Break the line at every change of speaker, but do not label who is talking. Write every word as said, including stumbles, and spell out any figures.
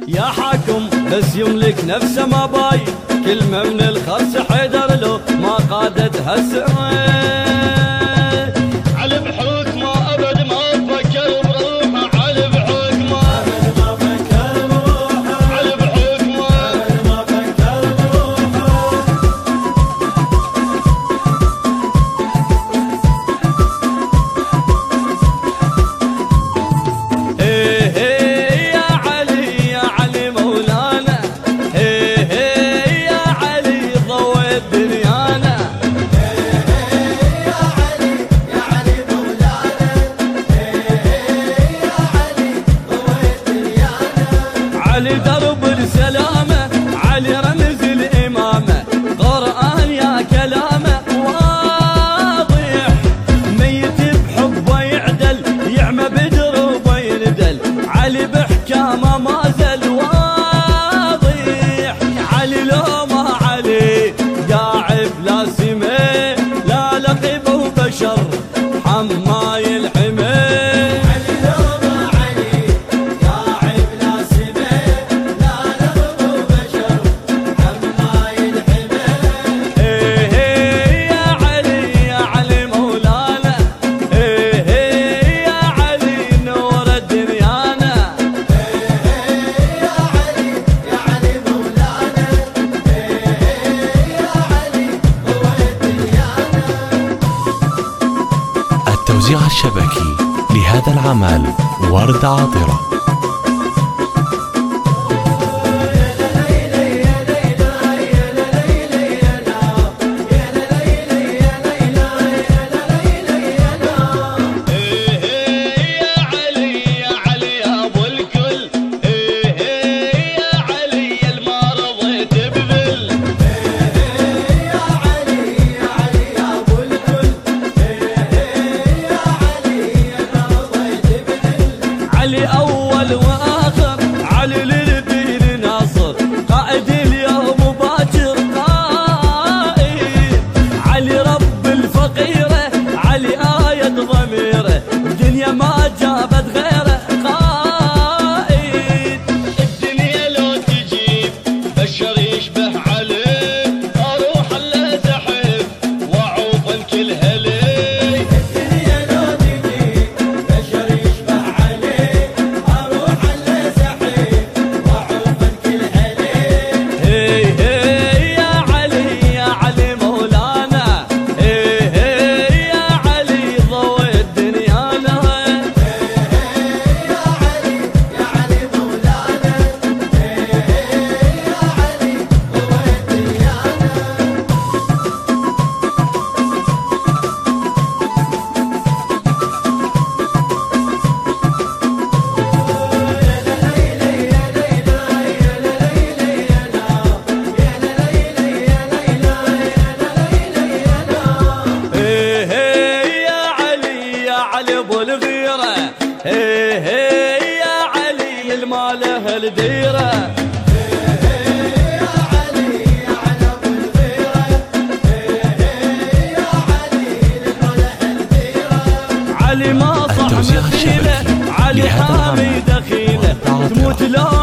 يا حاكم بس يملك نفسه ما باي، كلمة من الخرس حيدر له ما قادتها السماء. علي بحكمه أبد ما فكر بروحه، علي بحكمه أبد ما فكر بروحه، علي بحكمه أبد ما فكر بروحه. إيه إيه يا علي يا علي مولانا، إيه إيه يا علي ضويت دنيانا. علي درب السلامة، علي رمز الإمامة، قرآن يا كلامه واضح، ميت بحبه يعدل يعمى بدروبه يندل، علي بحكامه ما زال واضح. علي لو ما علي قاعد لا سمه لا لقبه بشر حماي الحمى.
التوزيع الشبكي لهذا العمل وردة عاطرة.
علي أول وآخر، علي للدين ناصر، قائد اليوم باكر قائد، علي رب الفقيرة، علي آية ضميره، الدنيا ما جابت غيره قائد. الدنيا لو تجيب بشر يشبه علي، أروح له زحف وأعوف الكل هلي. علي ابو الغيره، هي هي يا علي الماله الديره. علي ما صح مثيله، علي حامي دخيله، تموت لو